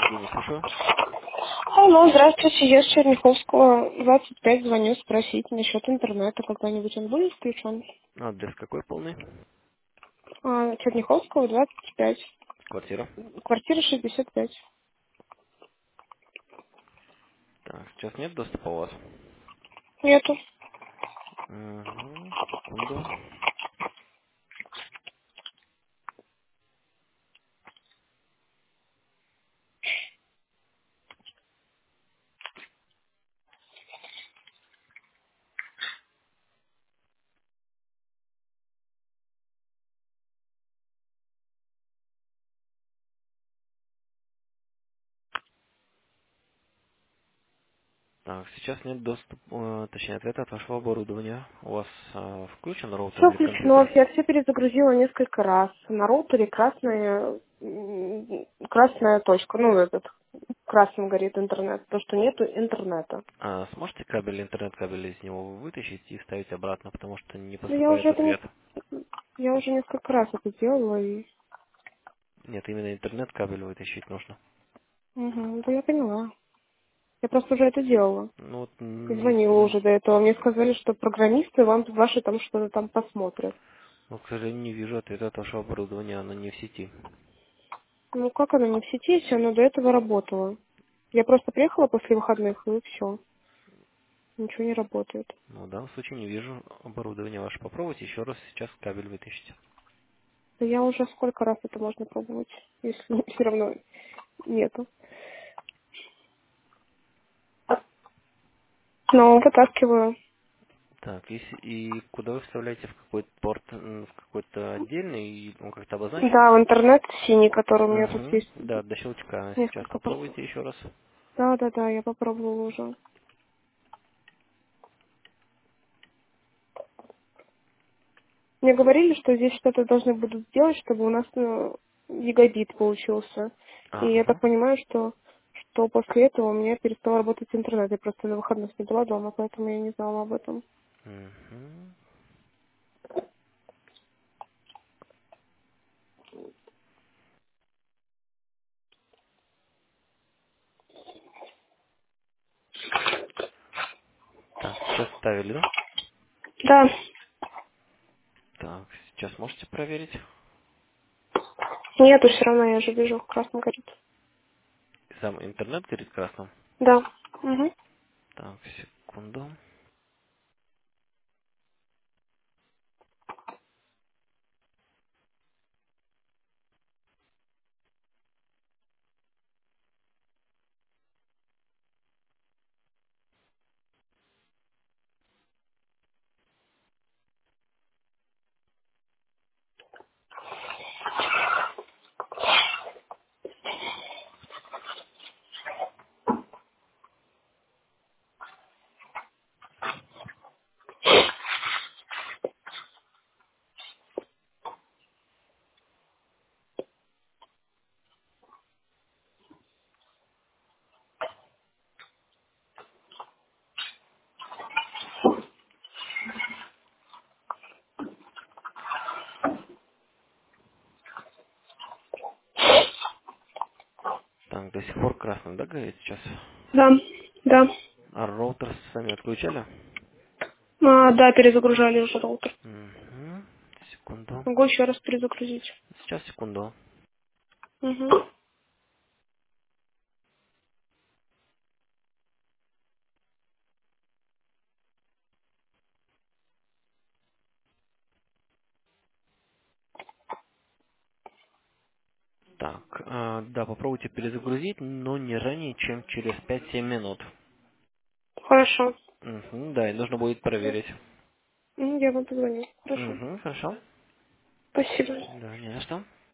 Евгений, слушаю. Алло, здравствуйте, я с Черняховского, 25, звоню спросить насчет интернета, когда-нибудь он будет включен? Адрес какой полный? Черняховского, 25, Квартира. квартира 65. Так, сейчас нет доступа у вас? Нету. Угу, секунду. Так, сейчас нет доступа, точнее ответа от вашего оборудования. У вас включен роутер Все или включено, компьютер? я все перезагрузила несколько раз. На роутере красная точка, ну этот, красным горит интернет, то, что нету интернета. Сможете кабель, интернет-кабель из него вытащить и вставить обратно, потому что не Ну, я уже поступает ответ. я уже несколько раз это делала, и... Нет, именно интернет-кабель вытащить нужно. Угу, да я поняла. Я просто уже это делала. Ну вот, И звонила уже до этого. Мне сказали, что программисты вам ваши там что-то там посмотрят. ну, к сожалению, не вижу ответа от вашего оборудования, оно не в сети. Ну как оно не в сети, если оно до этого работало? Я просто приехала после выходных, и все. Ничего не работает. Ну, в данном случае не вижу оборудования ваше. Попробуйте еще раз сейчас кабель вытащить. Да я уже сколько раз это можно пробовать, если все равно нету. Но вытаскиваю. Так, и куда вы вставляете, в какой-то порт, в какой-то отдельный, и он как-то обозначен? Да, в интернет синий, который у меня тут Угу. есть Да, до щелчка сейчас несколько портов. попробуйте еще раз. Да, да, да, я попробовала уже. Мне говорили, что здесь что-то должны будут сделать, чтобы у нас гигабит получился. И я так Ага. понимаю, что после этого у меня перестал работать интернет. Я просто на выходных не была дома, поэтому я не знала об этом. Угу. Так, сейчас ставили, да? Да, Так, сейчас можете проверить. нету все равно, я же вижу, красный горит. Сам интернет горит красным. Да. Угу. Так, секунду. Так, до сих пор красным, да, горит сейчас? Да, да. А роутер сами отключали? Да, перезагружали уже роутер. Угу. Секунду. Могу еще раз перезагрузить. Сейчас, секунду. Угу. Так, да, попробуйте перезагрузить, но не ранее, чем через 5-7 минут. Хорошо. Угу, да, и нужно будет проверить. Я вам позвоню. Хорошо. Угу, хорошо. Спасибо. Да, не за что.